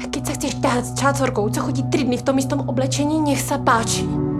Keď sa chceš ťahať s čácorkou, co chodí 3 dny v tom istom oblečení, nech sa páči.